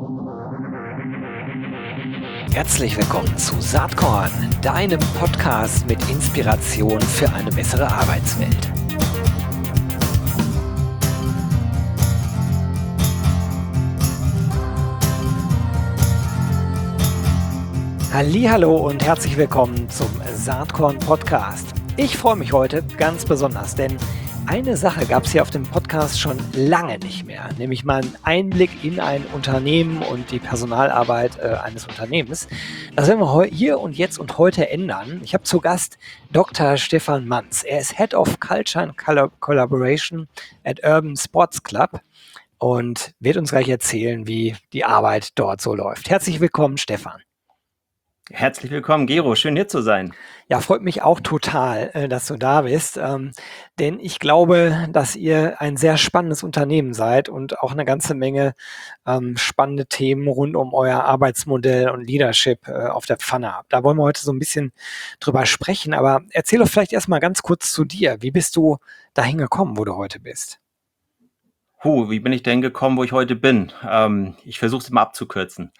Herzlich willkommen zu Saatkorn, deinem Podcast mit Inspiration für eine bessere Arbeitswelt. Hallihallo und herzlich willkommen zum Saatkorn Podcast. Ich freue mich heute ganz besonders, denn eine Sache gab es hier auf dem Podcast schon lange nicht mehr, nämlich mal einen Einblick in ein Unternehmen und die Personalarbeit eines Unternehmens. Das werden wir hier und jetzt und heute ändern. Ich habe zu Gast Dr. Stefan Manz. Er ist Head of Culture and Collaboration at Urban Sports Club und wird uns gleich erzählen, wie die Arbeit dort so läuft. Herzlich willkommen, Stefan. Herzlich willkommen, Gero. Schön, hier zu sein. Ja, freut mich auch total, dass du da bist, denn ich glaube, dass ihr ein sehr spannendes Unternehmen seid und auch eine ganze Menge spannende Themen rund um euer Arbeitsmodell und Leadership auf der Pfanne habt. Da wollen wir heute so ein bisschen drüber sprechen, aber erzähl doch vielleicht erstmal ganz kurz zu dir. Wie bist du dahin gekommen, wo du heute bist? Wie bin ich denn gekommen, wo ich heute bin? Ich versuche es mal abzukürzen.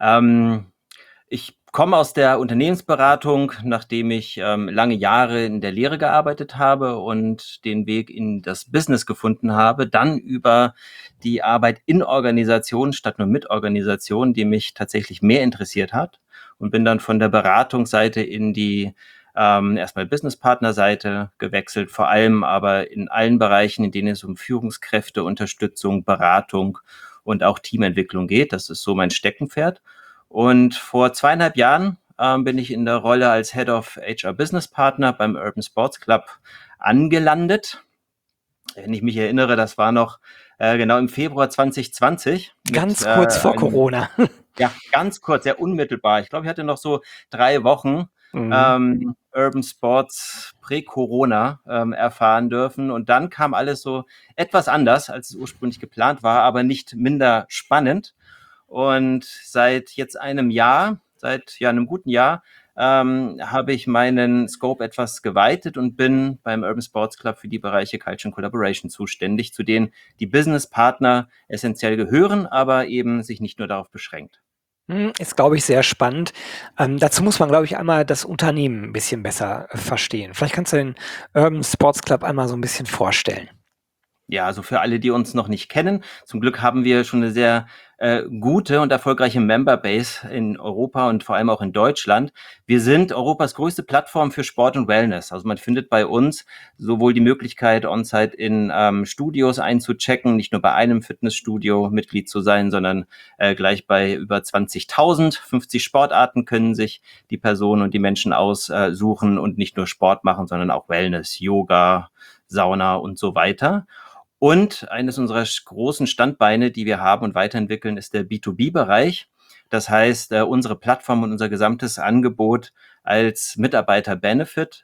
Ich komme aus der Unternehmensberatung, nachdem ich lange Jahre in der Lehre gearbeitet habe und den Weg in das Business gefunden habe, dann über die Arbeit in Organisationen statt nur mit Organisationen, die mich tatsächlich mehr interessiert hat, und bin dann von der Beratungsseite in die erstmal Businesspartnerseite gewechselt, vor allem aber in allen Bereichen, in denen es um Führungskräfte, Unterstützung, Beratung und auch Teamentwicklung geht. Das ist so mein Steckenpferd. Und vor 2,5 Jahren bin ich in der Rolle als Head of HR Business Partner beim Urban Sports Club angelandet. Wenn ich mich erinnere, das war noch genau im Februar 2020. Ganz kurz vor Corona. Ja, ganz kurz, sehr unmittelbar. Ich glaube, ich hatte noch so 3 Wochen Urban Sports Prä-Corona erfahren dürfen. Und dann kam alles so etwas anders, als es ursprünglich geplant war, aber nicht minder spannend. Und seit jetzt einem guten Jahr, habe ich meinen Scope etwas geweitet und bin beim Urban Sports Club für die Bereiche Culture and Collaboration zuständig, zu denen die Business-Partner essentiell gehören, aber eben sich nicht nur darauf beschränkt. Ist, glaube ich, sehr spannend. Dazu muss man, glaube ich, einmal das Unternehmen ein bisschen besser verstehen. Vielleicht kannst du den Urban Sports Club einmal so ein bisschen vorstellen. Ja, also für alle, die uns noch nicht kennen, zum Glück haben wir schon eine sehr gute und erfolgreiche Memberbase in Europa und vor allem auch in Deutschland. Wir sind Europas größte Plattform für Sport und Wellness. Also man findet bei uns sowohl die Möglichkeit, on-site in Studios einzuchecken, nicht nur bei einem Fitnessstudio Mitglied zu sein, sondern gleich bei über 20.000. 50 Sportarten können sich die Personen und die Menschen aussuchen und nicht nur Sport machen, sondern auch Wellness, Yoga, Sauna und so weiter. Und eines unserer großen Standbeine, die wir haben und weiterentwickeln, ist der B2B-Bereich. Das heißt, unsere Plattform und unser gesamtes Angebot als Mitarbeiter-Benefit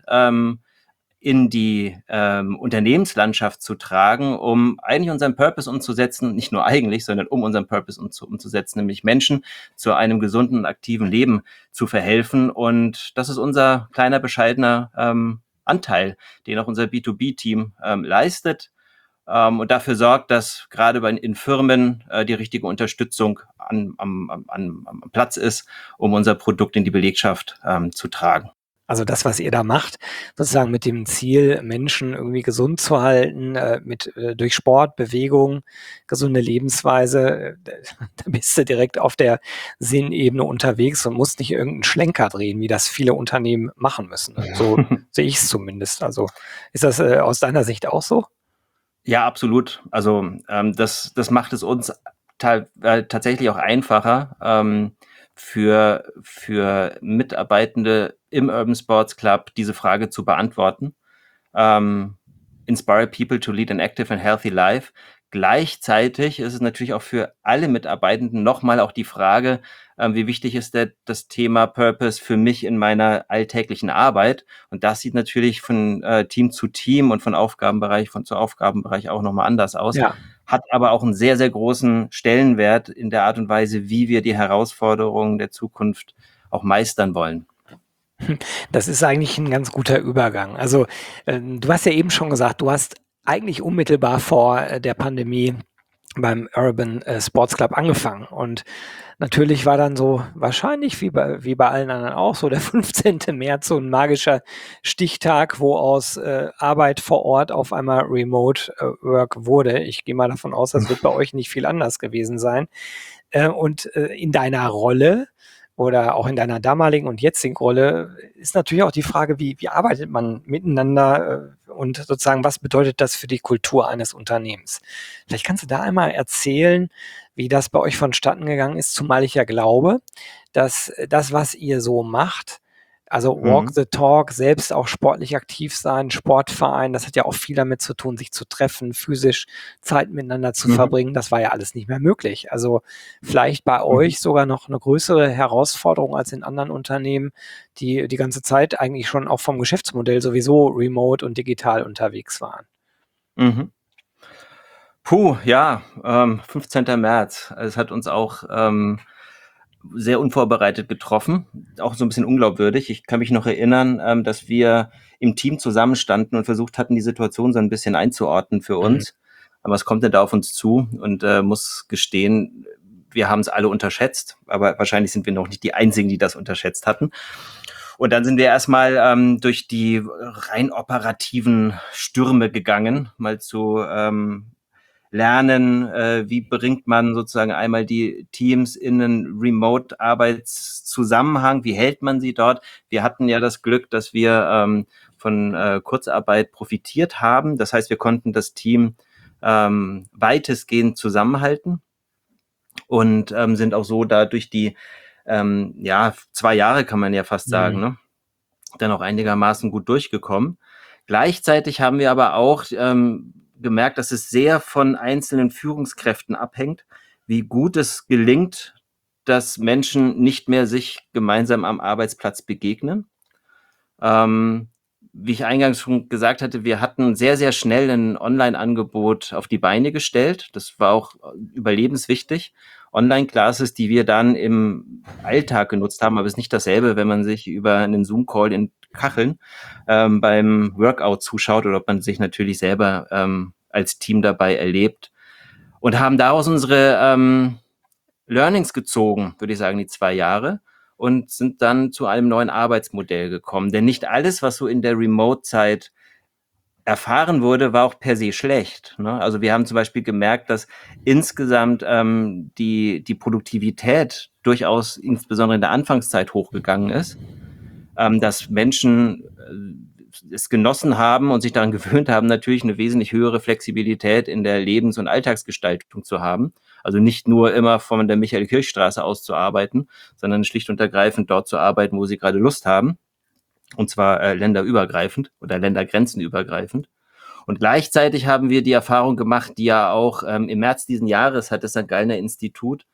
in die Unternehmenslandschaft zu tragen, um eigentlich unseren Purpose umzusetzen, nicht nur eigentlich, sondern um unseren Purpose umzusetzen, nämlich Menschen zu einem gesunden und aktiven Leben zu verhelfen. Und das ist unser kleiner, bescheidener Anteil, den auch unser B2B-Team leistet. Und dafür sorgt, dass gerade in Firmen die richtige Unterstützung am Platz ist, um unser Produkt in die Belegschaft zu tragen. Also das, was ihr da macht, sozusagen mit dem Ziel, Menschen irgendwie gesund zu halten, durch Sport, Bewegung, gesunde Lebensweise, da bist du direkt auf der Sinnebene unterwegs und musst nicht irgendeinen Schlenker drehen, wie das viele Unternehmen machen müssen. So sehe ich es zumindest. Also ist das aus deiner Sicht auch so? Ja, absolut. Also das macht es uns tatsächlich auch einfacher, für Mitarbeitende im Urban Sports Club diese Frage zu beantworten. Inspire people to lead an active and healthy life. Gleichzeitig ist es natürlich auch für alle Mitarbeitenden nochmal auch die Frage, wie wichtig ist das Thema Purpose für mich in meiner alltäglichen Arbeit? Und das sieht natürlich von Team zu Team und von Aufgabenbereich zu Aufgabenbereich auch nochmal anders aus. Ja. Hat aber auch einen sehr, sehr großen Stellenwert in der Art und Weise, wie wir die Herausforderungen der Zukunft auch meistern wollen. Das ist eigentlich ein ganz guter Übergang. Also du hast ja eben schon gesagt, du hast eigentlich unmittelbar vor der Pandemie beim Urban Sports Club angefangen. Und natürlich war dann so wahrscheinlich wie bei allen anderen auch so der 15. März so ein magischer Stichtag, wo aus Arbeit vor Ort auf einmal Remote Work wurde. Ich gehe mal davon aus, das wird bei euch nicht viel anders gewesen sein. Und in deiner Rolle oder auch in deiner damaligen und jetzigen Rolle ist natürlich auch die Frage, wie arbeitet man miteinander und sozusagen, was bedeutet das für die Kultur eines Unternehmens? Vielleicht kannst du da einmal erzählen, wie das bei euch vonstatten gegangen ist, zumal ich ja glaube, dass das, was ihr so macht, also Walk Mhm. the Talk, selbst auch sportlich aktiv sein, Sportverein, das hat ja auch viel damit zu tun, sich zu treffen, physisch Zeit miteinander zu Mhm. verbringen. Das war ja alles nicht mehr möglich. Also vielleicht bei Mhm. euch sogar noch eine größere Herausforderung als in anderen Unternehmen, die die ganze Zeit eigentlich schon auch vom Geschäftsmodell sowieso remote und digital unterwegs waren. Mhm. Puh, ja, 15. März. Es hat uns auch sehr unvorbereitet getroffen, auch so ein bisschen unglaubwürdig. Ich kann mich noch erinnern, dass wir im Team zusammenstanden und versucht hatten, die Situation so ein bisschen einzuordnen für Mhm. uns. Aber was kommt denn da auf uns zu? Und muss gestehen, wir haben es alle unterschätzt, aber wahrscheinlich sind wir noch nicht die Einzigen, die das unterschätzt hatten. Und dann sind wir erstmal durch die rein operativen Stürme gegangen, mal zu lernen, wie bringt man sozusagen einmal die Teams in einen Remote-Arbeitszusammenhang, wie hält man sie dort. Wir hatten ja das Glück, dass wir von Kurzarbeit profitiert haben. Das heißt, wir konnten das Team weitestgehend zusammenhalten und sind auch so da durch die 2 Jahre, kann man ja fast sagen, Mhm. ne? Dann auch einigermaßen gut durchgekommen. Gleichzeitig haben wir aber auch gemerkt, dass es sehr von einzelnen Führungskräften abhängt, wie gut es gelingt, dass Menschen nicht mehr sich gemeinsam am Arbeitsplatz begegnen. Ähm, Wie ich eingangs schon gesagt hatte, wir hatten sehr, sehr schnell ein Online-Angebot auf die Beine gestellt. Das war auch überlebenswichtig. Online-Classes, die wir dann im Alltag genutzt haben, aber es ist nicht dasselbe, wenn man sich über einen Zoom-Call in Kacheln beim Workout zuschaut oder ob man sich natürlich selber als Team dabei erlebt. Und haben daraus unsere Learnings gezogen, würde ich sagen, die 2 Jahre und sind dann zu einem neuen Arbeitsmodell gekommen. Denn nicht alles, was so in der Remote-Zeit erfahren wurde, war auch per se schlecht. Ne? Also wir haben zum Beispiel gemerkt, dass insgesamt die Produktivität durchaus insbesondere in der Anfangszeit hochgegangen ist, dass Menschen es genossen haben und sich daran gewöhnt haben, natürlich eine wesentlich höhere Flexibilität in der Lebens- und Alltagsgestaltung zu haben. Also nicht nur immer von der Michael-Kirch-Straße aus zu arbeiten, sondern schlicht und ergreifend dort zu arbeiten, wo sie gerade Lust haben. Und zwar länderübergreifend oder ländergrenzenübergreifend. Und gleichzeitig haben wir die Erfahrung gemacht, die ja auch im März diesen Jahres hat das St. Gallner Institut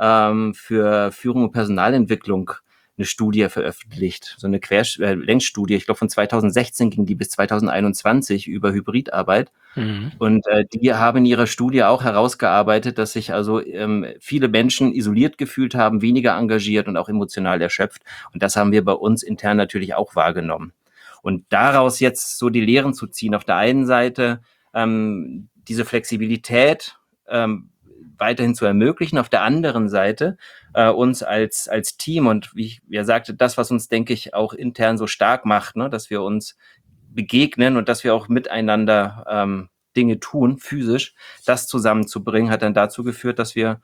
für Führung und Personalentwicklung eine Studie veröffentlicht, so eine Längsstudie, ich glaube von 2016 ging die bis 2021 über Hybridarbeit. Mhm. Und die haben in ihrer Studie auch herausgearbeitet, dass sich also viele Menschen isoliert gefühlt haben, weniger engagiert und auch emotional erschöpft. Und das haben wir bei uns intern natürlich auch wahrgenommen. Und daraus jetzt so die Lehren zu ziehen, auf der einen Seite diese Flexibilität weiterhin zu ermöglichen, auf der anderen Seite uns als Team und wie ich ja sagte, das, was uns, denke ich, auch intern so stark macht, ne, dass wir uns begegnen und dass wir auch miteinander Dinge tun, physisch, das zusammenzubringen, hat dann dazu geführt, dass wir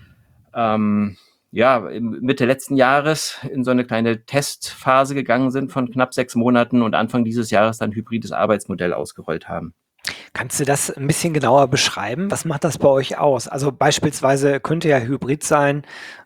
Mitte letzten Jahres in so eine kleine Testphase gegangen sind von knapp 6 Monaten und Anfang dieses Jahres dann ein hybrides Arbeitsmodell ausgerollt haben. Kannst du das ein bisschen genauer beschreiben? Was macht das bei euch aus? Also beispielsweise könnte ja Hybrid sein,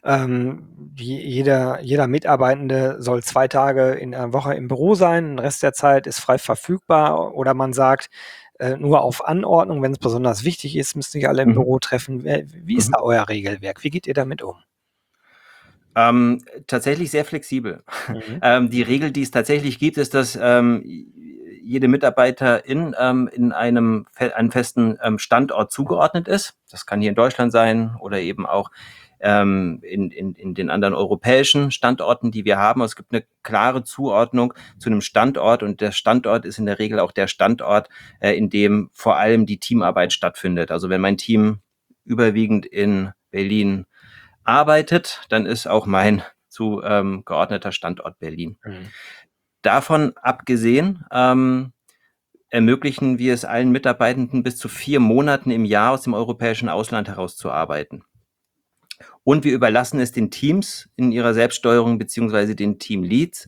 jeder Mitarbeitende soll 2 Tage in der Woche im Büro sein, den Rest der Zeit ist frei verfügbar. Oder man sagt, nur auf Anordnung, wenn es besonders wichtig ist, müssen sich alle im Mhm. Büro treffen. Wie ist Mhm. da euer Regelwerk? Wie geht ihr damit um? Tatsächlich sehr flexibel. Mhm. Die Regel, die es tatsächlich gibt, ist, dass jede Mitarbeiterin in einem festen Standort zugeordnet ist. Das kann hier in Deutschland sein oder eben auch in den anderen europäischen Standorten, die wir haben. Es gibt eine klare Zuordnung zu einem Standort und der Standort ist in der Regel auch der Standort, in dem vor allem die Teamarbeit stattfindet. Also wenn mein Team überwiegend in Berlin arbeitet, dann ist auch mein geordneter Standort Berlin. Mhm. Davon abgesehen ermöglichen wir es allen Mitarbeitenden bis zu 4 Monaten im Jahr aus dem europäischen Ausland heraus zu arbeiten. Und wir überlassen es den Teams in ihrer Selbststeuerung beziehungsweise den Teamleads,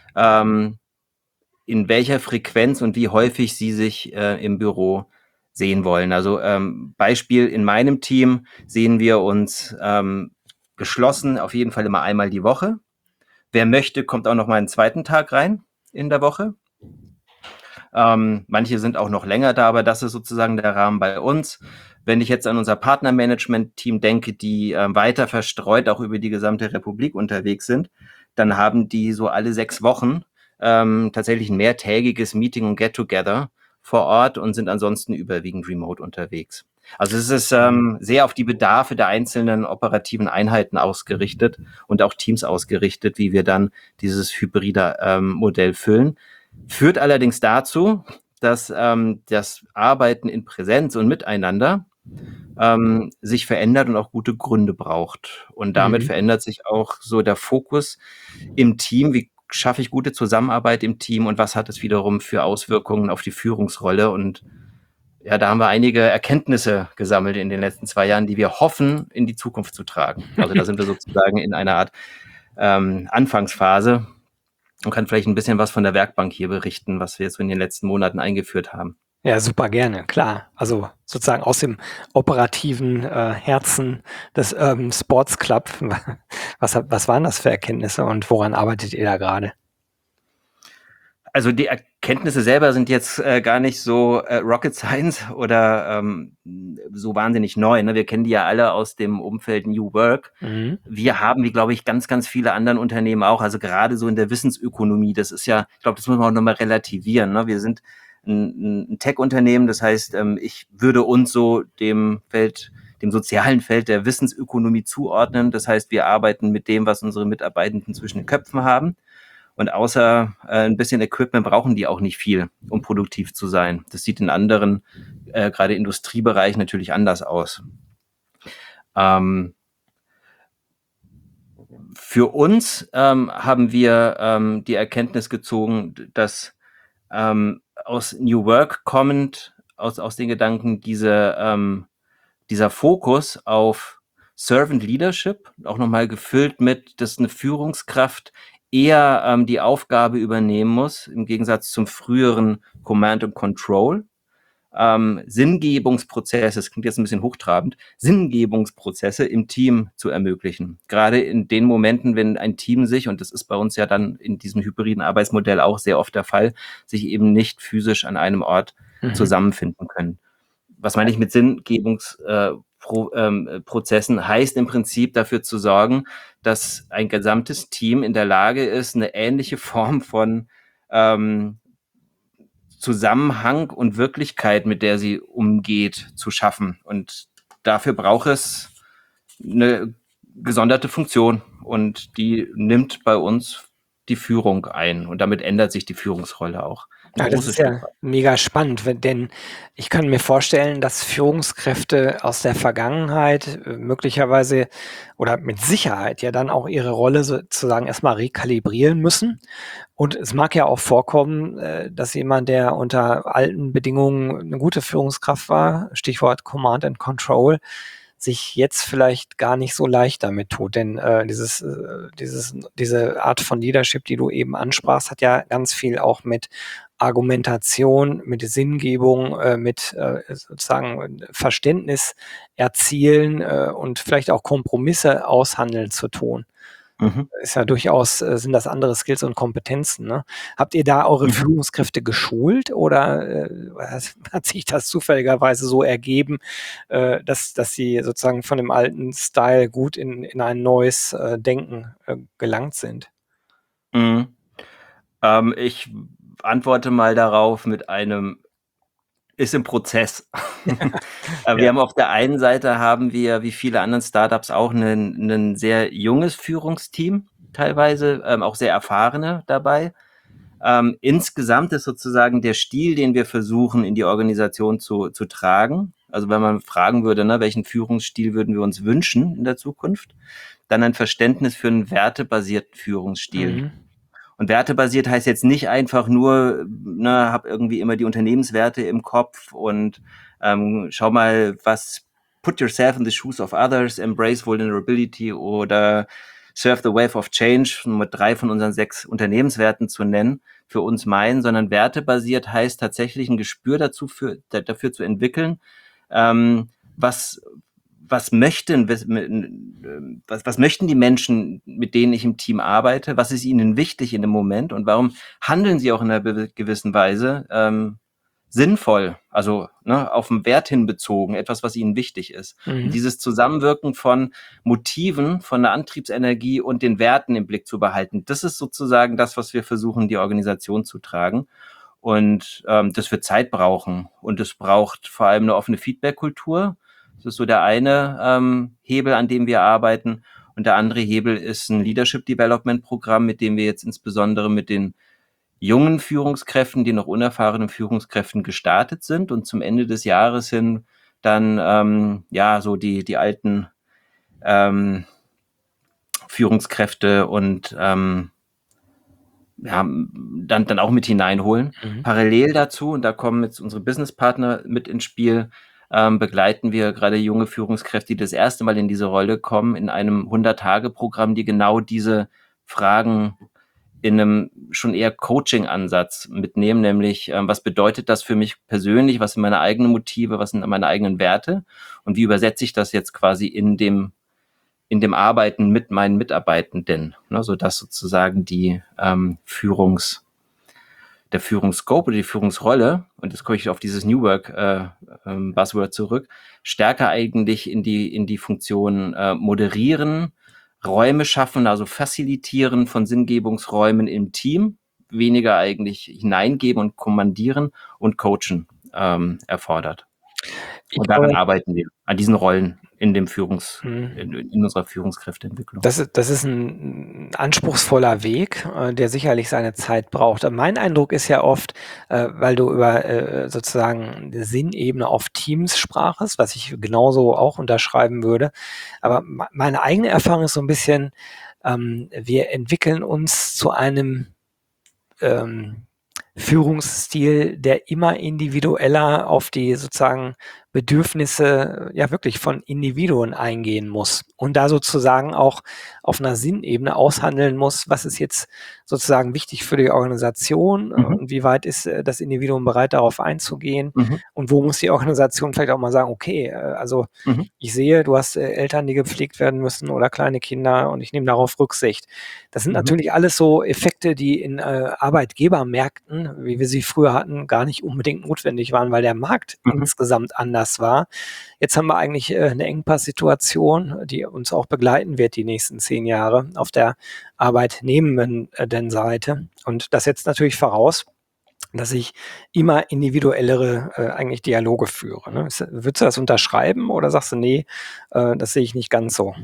in welcher Frequenz und wie häufig sie sich im Büro sehen wollen. Also Beispiel, in meinem Team sehen wir uns geschlossen auf jeden Fall immer einmal die Woche. Wer möchte, kommt auch noch mal einen zweiten Tag rein in der Woche. Manche sind auch noch länger da, aber das ist sozusagen der Rahmen bei uns. Wenn ich jetzt an unser Partnermanagement-Team denke, die weiter verstreut auch über die gesamte Republik unterwegs sind, dann haben die so alle 6 Wochen tatsächlich ein mehrtägiges Meeting und Get-Together vor Ort und sind ansonsten überwiegend remote unterwegs. Also es ist sehr auf die Bedarfe der einzelnen operativen Einheiten ausgerichtet und auch Teams ausgerichtet, wie wir dann dieses hybride Modell füllen. Führt allerdings dazu, dass das Arbeiten in Präsenz und miteinander sich verändert und auch gute Gründe braucht. Und damit verändert sich auch so der Fokus im Team. Wie schaffe ich gute Zusammenarbeit im Team und was hat es wiederum für Auswirkungen auf die Führungsrolle? Und ja, da haben wir einige Erkenntnisse gesammelt in den letzten 2 Jahren, die wir hoffen, in die Zukunft zu tragen. Also da sind wir sozusagen in einer Art Anfangsphase und kann vielleicht ein bisschen was von der Werkbank hier berichten, was wir jetzt in den letzten Monaten eingeführt haben. Ja, super gerne, klar. Also sozusagen aus dem operativen Herzen des Urban Sports Club. Was waren das für Erkenntnisse und woran arbeitet ihr da gerade? Also die Erkenntnisse selber sind jetzt gar nicht so Rocket Science oder so wahnsinnig neu. Ne? Wir kennen die ja alle aus dem Umfeld New Work. Wir haben, wie glaube ich, ganz, ganz viele anderen Unternehmen auch, also gerade so in der Wissensökonomie, das ist ja, ich glaube, das muss man auch nochmal relativieren. Ne? Wir sind ein Tech-Unternehmen, das heißt, ich würde uns so dem sozialen Feld der Wissensökonomie zuordnen. Das heißt, wir arbeiten mit dem, was unsere Mitarbeitenden zwischen den Köpfen haben. Und außer ein bisschen Equipment brauchen die auch nicht viel, um produktiv zu sein. Das sieht in anderen, gerade Industriebereichen, natürlich anders aus. Für uns haben wir die Erkenntnis gezogen, dass aus New Work kommend, aus den Gedanken, dieser Fokus auf Servant Leadership, auch nochmal gefüllt mit, dass eine Führungskraft eher die Aufgabe übernehmen muss, im Gegensatz zum früheren Command and Control. Sinngebungsprozesse, das klingt jetzt ein bisschen hochtrabend, Sinngebungsprozesse im Team zu ermöglichen. Gerade in den Momenten, wenn ein Team sich, und das ist bei uns ja dann in diesem hybriden Arbeitsmodell auch sehr oft der Fall, sich eben nicht physisch an einem Ort zusammenfinden können. Was meine ich mit Sinngebungsprozessen? Heißt im Prinzip dafür zu sorgen, dass ein gesamtes Team in der Lage ist, eine ähnliche Form von Zusammenhang und Wirklichkeit, mit der sie umgeht, zu schaffen. Und dafür braucht es eine gesonderte Funktion und die nimmt bei uns die Führung ein und damit ändert sich die Führungsrolle auch. Ja, das ist ja mega spannend, denn ich kann mir vorstellen, dass Führungskräfte aus der Vergangenheit möglicherweise oder mit Sicherheit ja dann auch ihre Rolle sozusagen erstmal rekalibrieren müssen. Und es mag ja auch vorkommen, dass jemand, der unter alten Bedingungen eine gute Führungskraft war, Stichwort Command and Control, sich jetzt vielleicht gar nicht so leicht damit tut. Denn diese Art von Leadership, die du eben ansprachst, hat ja ganz viel auch mit Argumentation, mit Sinngebung, mit sozusagen Verständnis erzielen und vielleicht auch Kompromisse aushandeln zu tun. Ist ja durchaus, sind das andere Skills und Kompetenzen. Ne? Habt ihr da eure Führungskräfte geschult oder hat sich das zufälligerweise so ergeben, dass sie sozusagen von dem alten Style gut in ein neues Denken gelangt sind? Ich antworte mal darauf mit einem ist im Prozess. Wir haben auf der einen Seite haben wir, wie viele anderen Startups auch, ein sehr junges Führungsteam, teilweise auch sehr erfahrene dabei. Insgesamt ist sozusagen der Stil, den wir versuchen, in die Organisation zu tragen, Also wenn man fragen würde, ne, welchen Führungsstil würden wir uns wünschen in der Zukunft, dann ein Verständnis für einen wertebasierten Führungsstil. Mhm. Und wertebasiert heißt jetzt nicht einfach nur, ne, hab irgendwie immer die Unternehmenswerte im Kopf und schau mal, put yourself in the shoes of others, embrace vulnerability oder surf the wave of change, um mit 3 von unseren 6 Unternehmenswerten zu nennen, für uns meinen, sondern wertebasiert heißt tatsächlich ein Gespür dafür zu entwickeln, was möchten die Menschen, mit denen ich im Team arbeite? Was ist ihnen wichtig in dem Moment? Und warum handeln sie auch in einer gewissen Weise sinnvoll? Also auf den Wert hin bezogen, etwas, was ihnen wichtig ist. Und dieses Zusammenwirken von Motiven, von der Antriebsenergie und den Werten im Blick zu behalten, das ist sozusagen das, was wir versuchen, die Organisation zu tragen. Und das wird Zeit brauchen. Und es braucht vor allem eine offene Feedback-Kultur. Das ist so der eine Hebel, an dem wir arbeiten. Und der andere Hebel ist ein Leadership Development Programm, mit dem wir jetzt insbesondere mit den jungen Führungskräften, die noch unerfahrenen Führungskräften gestartet sind und zum Ende des Jahres hin dann so die alten Führungskräfte und dann auch mit hineinholen. Parallel dazu, und da kommen jetzt unsere Businesspartner mit ins Spiel, begleiten wir gerade junge Führungskräfte, die das erste Mal in diese Rolle kommen, in einem 100-Tage-Programm, die genau diese Fragen in einem schon eher Coaching-Ansatz mitnehmen, nämlich was bedeutet das für mich persönlich, was sind meine eigenen Motive, was sind meine eigenen Werte und wie übersetze ich das jetzt quasi in dem Arbeiten mit meinen Mitarbeitenden, ne, sodass sozusagen der Führungsscope oder die Führungsrolle, und jetzt komme ich auf dieses New Work Buzzword zurück, stärker eigentlich in die Funktion moderieren, Räume schaffen, also facilitieren von Sinngebungsräumen im Team, weniger eigentlich hineingeben und kommandieren und coachen erfordert. Und daran arbeiten wir, an diesen Rollen in unserer Führungskräfteentwicklung. Das ist ein anspruchsvoller Weg, der sicherlich seine Zeit braucht. Mein Eindruck ist ja oft, weil du über sozusagen die Sinnebene auf Teams sprachst, was ich genauso auch unterschreiben würde. Aber meine eigene Erfahrung ist so ein bisschen, wir entwickeln uns zu einem Führungsstil, der immer individueller auf die sozusagen Bedürfnisse ja wirklich von Individuen eingehen muss und da sozusagen auch auf einer Sinnebene aushandeln muss, was ist jetzt sozusagen wichtig für die Organisation und wie weit ist das Individuum bereit, darauf einzugehen und wo muss die Organisation vielleicht auch mal sagen, okay, also ich sehe, du hast Eltern, die gepflegt werden müssen oder kleine Kinder und ich nehme darauf Rücksicht. Das sind natürlich alles so Effekte, die in Arbeitgebermärkten, wie wir sie früher hatten, gar nicht unbedingt notwendig waren, weil der Markt insgesamt anders war. Jetzt haben wir eigentlich eine Engpasssituation, die uns auch begleiten wird die nächsten 10 Jahre auf der arbeitnehmenden Seite. Und das setzt natürlich voraus, dass ich immer individuellere eigentlich Dialoge führe. Ne? Würdest du das unterschreiben oder sagst du, nee, das sehe ich nicht ganz so?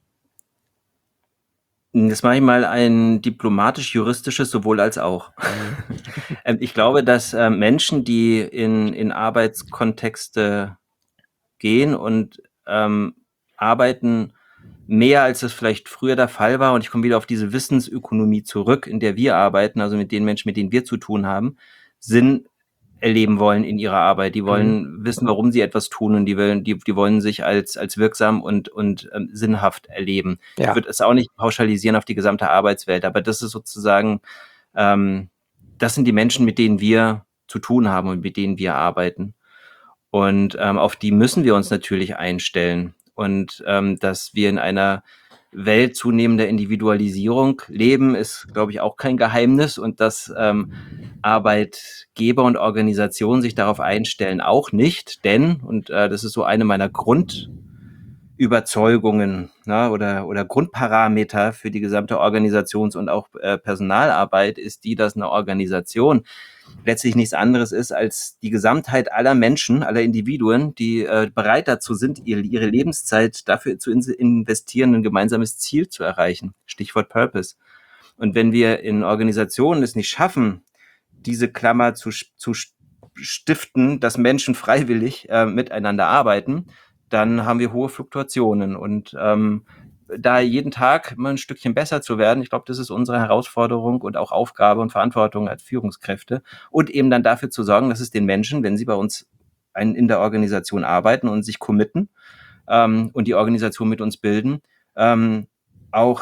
Jetzt mache ich mal ein diplomatisch-juristisches sowohl als auch. Ich glaube, dass Menschen, die in Arbeitskontexte gehen und arbeiten, mehr als es vielleicht früher der Fall war, und ich komme wieder auf diese Wissensökonomie zurück, in der wir arbeiten, also mit den Menschen, mit denen wir zu tun haben, Sinn erleben wollen in ihrer Arbeit. Die wollen wissen, warum sie etwas tun und die wollen sich als wirksam und sinnhaft erleben. Ja. Ich würde es auch nicht pauschalisieren auf die gesamte Arbeitswelt, aber das ist sozusagen, das sind die Menschen, mit denen wir zu tun haben und mit denen wir arbeiten. Und auf die müssen wir uns natürlich einstellen. Und dass wir in einer Welt zunehmender Individualisierung leben, ist, glaube ich, auch kein Geheimnis. Und dass Arbeitgeber und Organisationen sich darauf einstellen, auch nicht. Denn, und das ist so eine meiner Grundüberzeugungen, oder Grundparameter für die gesamte Organisations- und auch Personalarbeit, ist die, dass eine Organisation letztlich nichts anderes ist als die Gesamtheit aller Menschen, aller Individuen, die bereit dazu sind, ihre Lebenszeit dafür zu investieren, ein gemeinsames Ziel zu erreichen. Stichwort Purpose. Und wenn wir in Organisationen es nicht schaffen, diese Klammer zu stiften, dass Menschen freiwillig miteinander arbeiten, dann haben wir hohe Fluktuationen. Und da jeden Tag immer ein Stückchen besser zu werden, ich glaube, das ist unsere Herausforderung und auch Aufgabe und Verantwortung als Führungskräfte. Und eben dann dafür zu sorgen, dass es den Menschen, wenn sie bei uns in der Organisation arbeiten und sich committen und die Organisation mit uns bilden, auch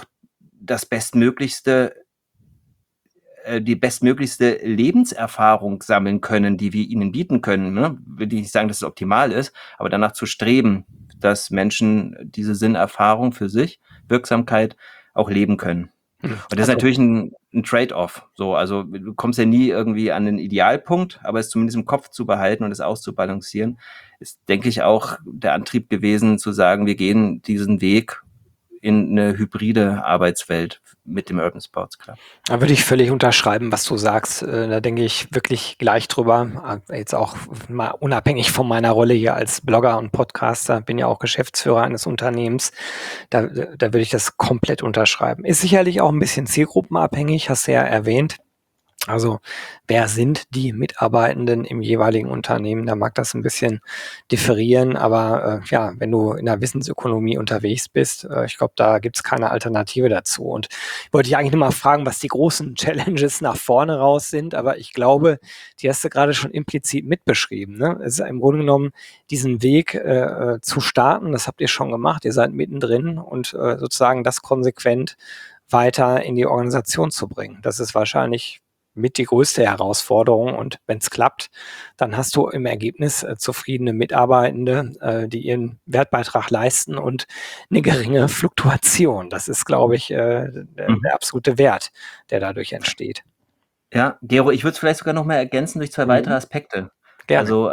die bestmöglichste Lebenserfahrung sammeln können, die wir ihnen bieten können. Ne? Will ich nicht sagen, dass es optimal ist, aber danach zu streben, dass Menschen diese Sinnerfahrung für sich, Wirksamkeit auch leben können. Und das ist natürlich ein Trade-off. So, also du kommst ja nie irgendwie an den Idealpunkt, aber es zumindest im Kopf zu behalten und es auszubalancieren, ist, denke ich, auch der Antrieb gewesen, zu sagen, wir gehen diesen Weg in eine hybride Arbeitswelt mit dem Urban Sports Club. Da würde ich völlig unterschreiben, was du sagst. Da denke ich wirklich gleich drüber. Jetzt auch mal unabhängig von meiner Rolle hier als Blogger und Podcaster, bin ja auch Geschäftsführer eines Unternehmens. Da würde ich das komplett unterschreiben. Ist sicherlich auch ein bisschen zielgruppenabhängig, hast du ja erwähnt. Also wer sind die Mitarbeitenden im jeweiligen Unternehmen? Da mag das ein bisschen differieren, aber ja, wenn du in der Wissensökonomie unterwegs bist, ich glaube, da gibt's keine Alternative dazu. Und ich wollte dich eigentlich nur mal fragen, was die großen Challenges nach vorne raus sind, aber ich glaube, die hast du gerade schon implizit mitbeschrieben. Ne? Es ist im Grunde genommen diesen Weg zu starten, das habt ihr schon gemacht, ihr seid mittendrin und sozusagen das konsequent weiter in die Organisation zu bringen. Das ist wahrscheinlich mit die größte Herausforderung. Und wenn es klappt, dann hast du im Ergebnis zufriedene Mitarbeitende, die ihren Wertbeitrag leisten und eine geringe Fluktuation. Das ist, glaube ich, der absolute Wert, der dadurch entsteht. Ja, Gero, ich würde es vielleicht sogar noch mal ergänzen durch 2 weitere Aspekte. Gerne. Also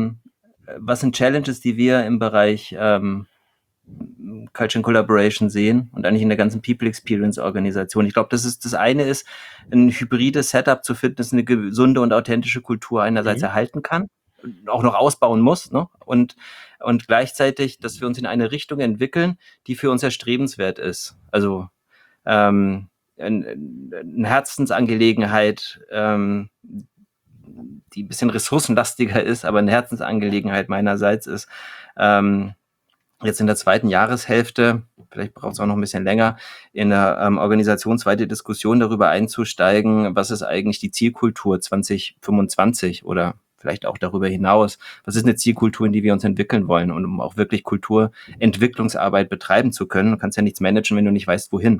was sind Challenges, die wir im Bereich Culture and Collaboration sehen und eigentlich in der ganzen People Experience Organisation. Ich glaube, das eine ist, ein hybrides Setup zu finden, das eine gesunde und authentische Kultur einerseits erhalten kann, auch noch ausbauen muss, ne? Und gleichzeitig, dass wir uns in eine Richtung entwickeln, die für uns erstrebenswert ist. Also eine Herzensangelegenheit, die ein bisschen ressourcenlastiger ist, aber eine Herzensangelegenheit meinerseits ist, jetzt in der 2. Jahreshälfte, vielleicht braucht es auch noch ein bisschen länger, in der organisationsweite Diskussion darüber einzusteigen, was ist eigentlich die Zielkultur 2025 oder vielleicht auch darüber hinaus. Was ist eine Zielkultur, in die wir uns entwickeln wollen? Und um auch wirklich Kulturentwicklungsarbeit betreiben zu können, du kannst ja nichts managen, wenn du nicht weißt, wohin.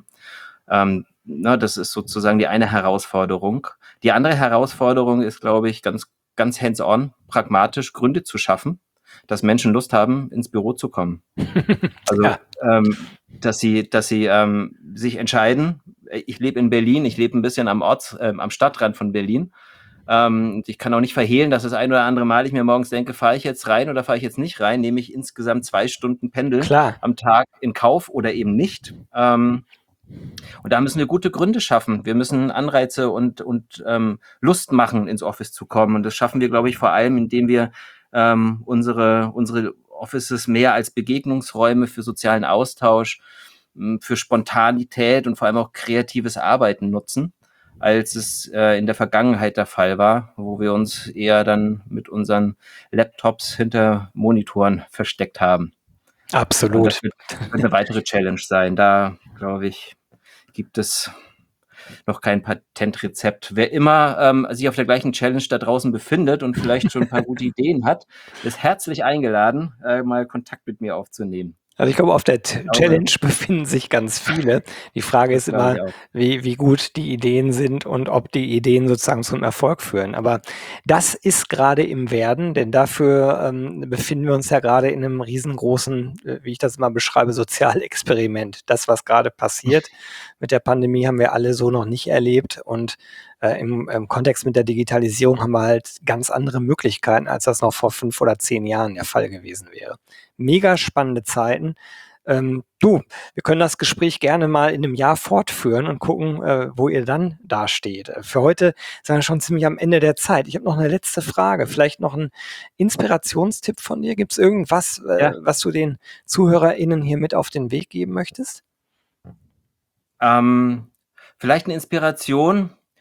Das ist sozusagen die eine Herausforderung. Die andere Herausforderung ist, glaube ich, ganz, ganz hands-on, pragmatisch Gründe zu schaffen, dass Menschen Lust haben, ins Büro zu kommen. Also, ja. Dass sie sich entscheiden, ich lebe in Berlin, ich lebe ein bisschen am Stadtrand von Berlin. Ich kann auch nicht verhehlen, dass das ein oder andere Mal ich mir morgens denke, fahre ich jetzt rein oder fahre ich jetzt nicht rein, nehme ich insgesamt 2 Stunden Pendeln am Tag in Kauf oder eben nicht. Und da müssen wir gute Gründe schaffen. Wir müssen Anreize und Lust machen, ins Office zu kommen. Und das schaffen wir, glaube ich, vor allem, indem wir unsere Offices mehr als Begegnungsräume für sozialen Austausch, für Spontanität und vor allem auch kreatives Arbeiten nutzen, als es in der Vergangenheit der Fall war, wo wir uns eher dann mit unseren Laptops hinter Monitoren versteckt haben. Absolut. Und das wird eine weitere Challenge sein. Da, glaube ich, gibt es noch kein Patentrezept. Wer immer sich auf der gleichen Challenge da draußen befindet und vielleicht schon ein paar gute Ideen hat, ist herzlich eingeladen, mal Kontakt mit mir aufzunehmen. Also ich glaube, auf der Challenge befinden sich ganz viele. Die Frage ist immer, wie gut die Ideen sind und ob die Ideen sozusagen zum Erfolg führen. Aber das ist gerade im Werden, denn dafür befinden wir uns ja gerade in einem riesengroßen, wie ich das mal beschreibe, Sozialexperiment. Das, was gerade passiert mit der Pandemie, haben wir alle so noch nicht erlebt. Und im Kontext mit der Digitalisierung haben wir halt ganz andere Möglichkeiten, als das noch vor 5 oder 10 Jahren der Fall gewesen wäre. Mega spannende Zeiten. Wir können das Gespräch gerne mal in einem Jahr fortführen und gucken, wo ihr dann dasteht. Für heute sind wir schon ziemlich am Ende der Zeit. Ich habe noch eine letzte Frage, vielleicht noch ein Inspirationstipp von dir. Gibt es irgendwas, was du den ZuhörerInnen hier mit auf den Weg geben möchtest? Vielleicht eine Inspiration.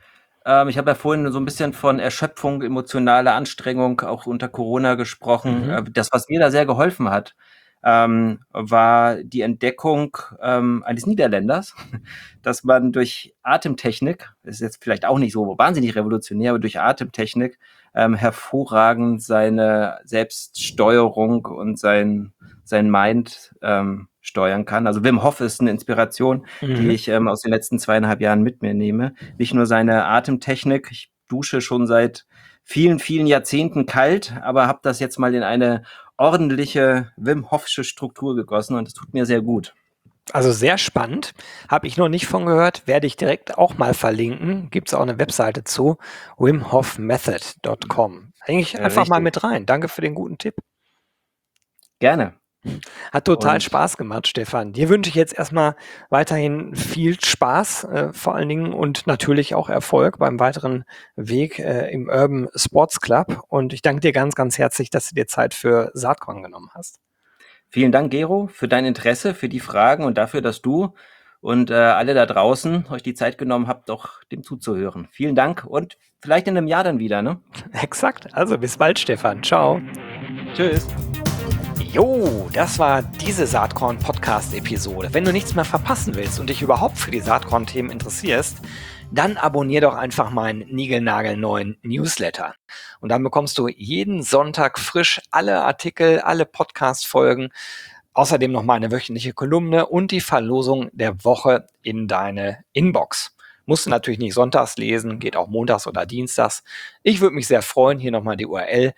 Ich habe ja vorhin so ein bisschen von Erschöpfung, emotionaler Anstrengung auch unter Corona gesprochen. Mhm. Das, was mir da sehr geholfen hat, war die Entdeckung eines Niederländers, dass man durch Atemtechnik, ist jetzt vielleicht auch nicht so wahnsinnig revolutionär, aber durch Atemtechnik hervorragend seine Selbststeuerung und sein Mind steuern kann. Also Wim Hof ist eine Inspiration, die Mhm. ich aus den letzten 2,5 Jahren mit mir nehme. Nicht nur seine Atemtechnik, ich dusche schon seit vielen, vielen Jahrzehnten kalt, aber habe das jetzt mal in eine ordentliche Wim Hofsche Struktur gegossen und das tut mir sehr gut. Also sehr spannend. Habe ich noch nicht von gehört. Werde ich direkt auch mal verlinken. Gibt es auch eine Webseite zu. wimhofmethod.com. Hänge ich einfach mal Richtig, mit rein. Danke für den guten Tipp. gerne. Hat total Und Spaß gemacht, Stefan. Dir wünsche ich jetzt erstmal weiterhin viel Spaß, vor allen Dingen und natürlich auch Erfolg beim weiteren Weg im Urban Sports Club. Und ich danke dir ganz, ganz herzlich, dass du dir Zeit für Saatkorn genommen hast. vielen Dank, Gero, für dein Interesse, für die Fragen und dafür, dass du und alle da draußen euch die Zeit genommen habt, doch dem zuzuhören. Vielen Dank und vielleicht in einem Jahr dann wieder, ne? Exakt. Also bis bald, Stefan. Ciao. Tschüss. Jo, das war diese Saatkorn-Podcast-Episode. Wenn du nichts mehr verpassen willst und dich überhaupt für die Saatkorn-Themen interessierst, dann abonnier doch einfach meinen niegelnagelneuen Newsletter. Und dann bekommst du jeden Sonntag frisch alle Artikel, alle Podcast-Folgen, außerdem noch meine wöchentliche Kolumne und die Verlosung der Woche in deine Inbox. Musst du natürlich nicht sonntags lesen, geht auch montags oder dienstags. Ich würde mich sehr freuen. Hier nochmal die URL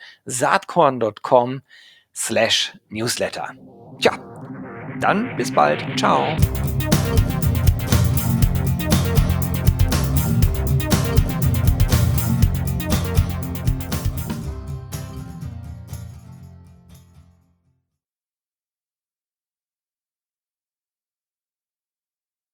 saatkorn.com/Newsletter. Tja, dann bis bald. Ciao.